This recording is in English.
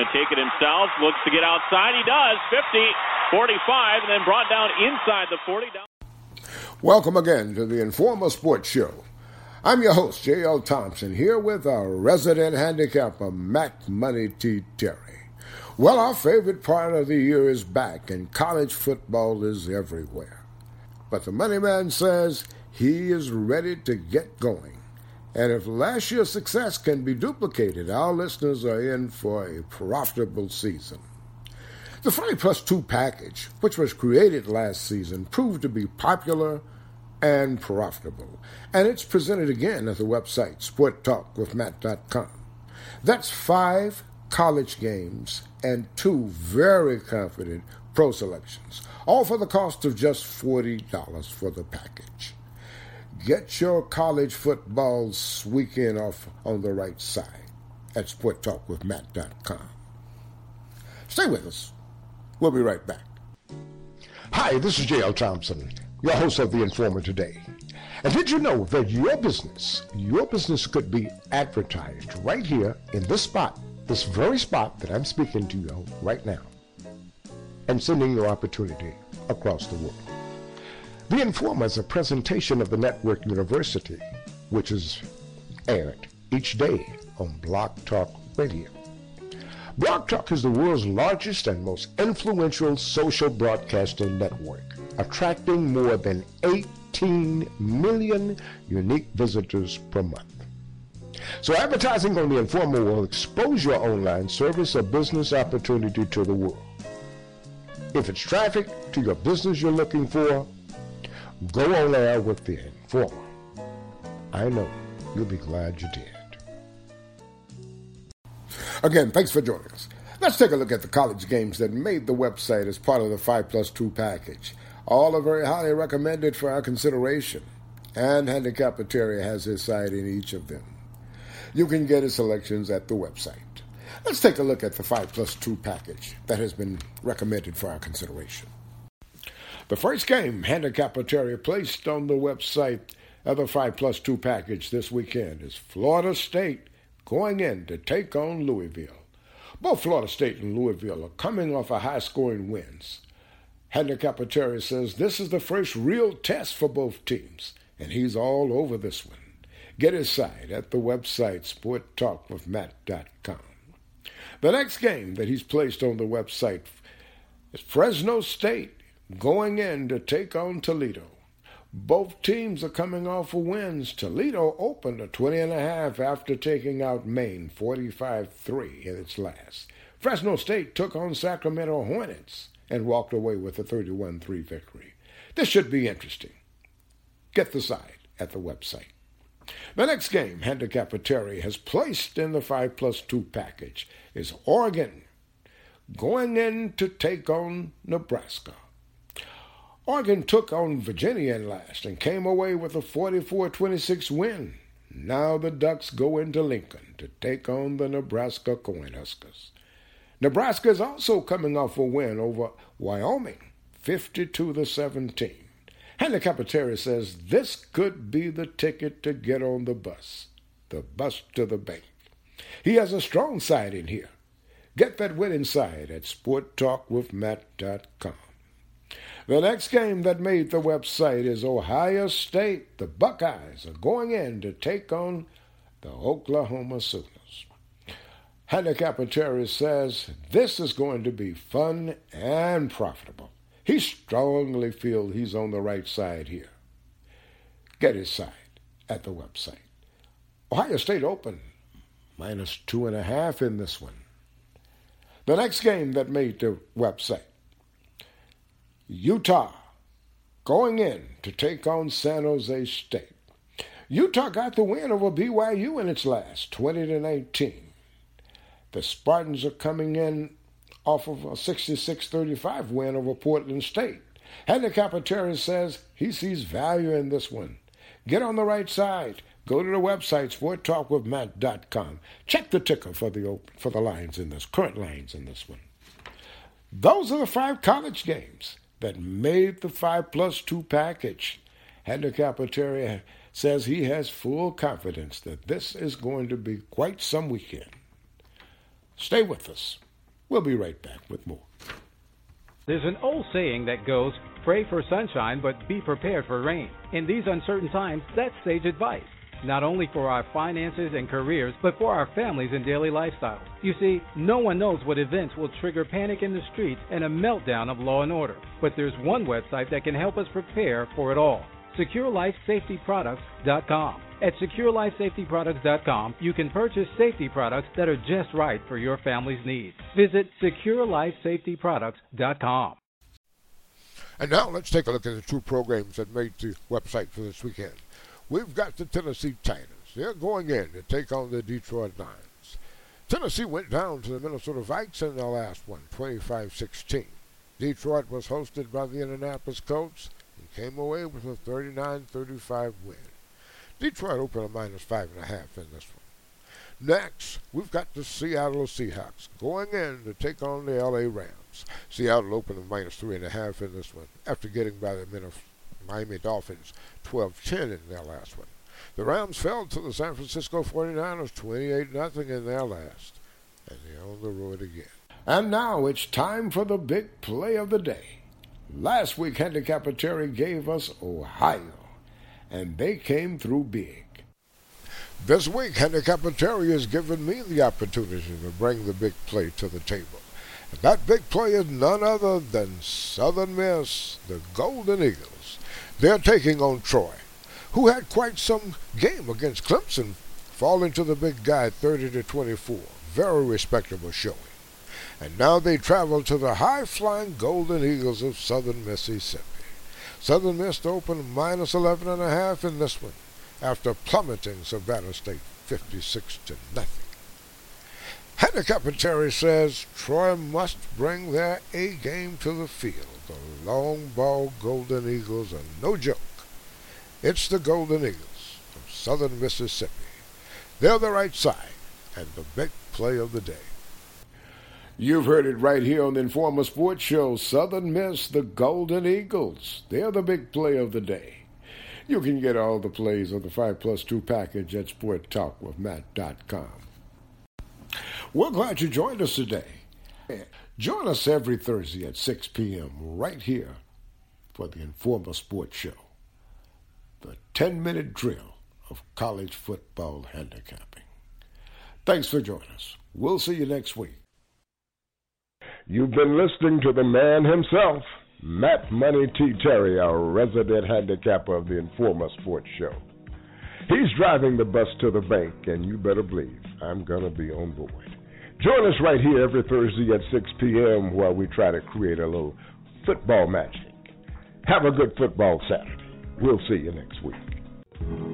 going to take it himself. Looks to get outside. He does. 50, 45, and then brought down inside the 40. Welcome again to the Informer Sports Show. I'm your host, J.L. Thompson, here with our resident handicapper, Mac Money T. Terry. Well, our favorite part of the year is back, and college football is everywhere. But the Money Man says he is ready to get going. And if last year's success can be duplicated, our listeners are in for a profitable season. The 5+2 package, which was created last season, proved to be popular and profitable. And it's presented again at the website, sporttalkwithmatt.com. That's 5 college games and 2 very confident pro selections, all for the cost of just $40 for the package. Get your college football weekend off on the right side at sporttalkwithmatt.com. Stay with us. We'll be right back. Hi, this is J.L. Thompson, your host of The Informer Today. And did you know that your business could be advertised right here in this spot, this very spot that I'm speaking to you right now, and sending your opportunity across the world? The Informer is a presentation of the Network University, which is aired each day on Blog Talk Radio. Blog Talk is the world's largest and most influential social broadcasting network, attracting more than 18 million unique visitors per month. So advertising on The Informer will expose your online service or business opportunity to the world. If it's traffic to your business you're looking for, go on air with The Informer. I know you'll be glad you did. Again, thanks for joining us. Let's take a look at the college games that made the website as part of the 5+2 package. All are very highly recommended for our consideration, and Handicapper Terry has his side in each of them. You can get his selections at the website. Let's take a look at the 5+2 package that has been recommended for our consideration. The first game Handicapper Terry placed on the website of the 5+2 package this weekend is Florida State going in to take on Louisville. Both Florida State and Louisville are coming off of high-scoring wins. Handicapper Terry says this is the first real test for both teams, and he's all over this one. Get his side at the website sporttalkwithmatt.com. The next game that he's placed on the website is Fresno State going in to take on Toledo. Both teams are coming off of wins. Toledo opened a 20.5 after taking out Maine 45-3 in its last. Fresno State took on Sacramento Hornets and walked away with a 31-3 victory. This should be interesting. Get the side at the website. The next game Handicapper Terry has placed in the 5+2 package is Oregon going in to take on Nebraska. Oregon took on Virginia in last and came away with a 44-26 win. Now the Ducks go into Lincoln to take on the Nebraska Cornhuskers. Nebraska is also coming off a win over Wyoming, 52-17. Handicapper Terry says this could be the ticket to get on the bus to the bank. He has a strong side in here. Get that winning side at sporttalkwithmatt.com. The next game that made the website is Ohio State. The Buckeyes are going in to take on the Oklahoma Sooners. Handicapper Terry says this is going to be fun and profitable. He strongly feels he's on the right side here. Get his side at the website. Ohio State open -2.5 in this one. The next game that made the website, Utah going in to take on San Jose State. Utah got the win over BYU in its last, 20-19. The Spartans are coming in off of a 66-35 win over Portland State. Handicapper Terry says he sees value in this one. Get on the right side. Go to the website, sporttalkwithmatt.com. Check the ticker for the lines in this, current lines in this one. Those are the 5 college games that made the 5+2 package. Handicapper Terry says he has full confidence that this is going to be quite some weekend. Stay with us. We'll be right back with more. There's an old saying that goes, pray for sunshine, but be prepared for rain. In these uncertain times, that's sage advice. Not only for our finances and careers, but for our families and daily lifestyles. You see, no one knows what events will trigger panic in the streets and a meltdown of law and order. But there's one website that can help us prepare for it all. SecureLifeSafetyProducts.com. At SecureLifeSafetyProducts.com, you can purchase safety products that are just right for your family's needs. Visit SecureLifeSafetyProducts.com. And now let's take a look at the two programs that made the website for this weekend. We've got the Tennessee Titans. They're going in to take on the Detroit Lions. Tennessee went down to the Minnesota Vikes in their last one, 25-16. Detroit was hosted by the Indianapolis Colts and came away with a 39-35 win. Detroit opened a -5.5 in this one. Next, we've got the Seattle Seahawks going in to take on the LA Rams. Seattle opened a -3.5 in this one after getting by the Miami Dolphins 12-10 in their last one. The Rams fell to the San Francisco 49ers 28-0 in their last, and they're on the road again. And now it's time for the big play of the day. Last week, Handicapper Terry gave us Ohio, and they came through big. This week, Handicapper Terry has given me the opportunity to bring the big play to the table. And that big play is none other than Southern Miss, the Golden Eagles. They're taking on Troy, who had quite some game against Clemson, falling to the big guy 30-24. Very respectable showing. And now they travel to the high-flying Golden Eagles of Southern Mississippi. Southern Miss opened -11.5 in this one, after plummeting Savannah State 56-0. Handicapper Terry says Troy must bring their A-game to the field. The long ball Golden Eagles are no joke. It's the Golden Eagles of Southern Mississippi. They're the right side, and the big play of the day. You've heard it right here on the Informer Sports Show. Southern Miss, the Golden Eagles. They're the big play of the day. You can get all the plays of the 5+2 package at SportTalkWithMatt.com. We're glad you joined us today. Join us every Thursday at 6 p.m. right here for the Informer Sports Show, the 10-minute drill of college football handicapping. Thanks for joining us. We'll see you next week. You've been listening to the man himself, Matt Money T. Terry, our resident handicapper of the Informer Sports Show. He's driving the bus to the bank, and you better believe I'm going to be on board. Join us right here every Thursday at 6 p.m. while we try to create a little football magic. Have a good football Saturday. We'll see you next week.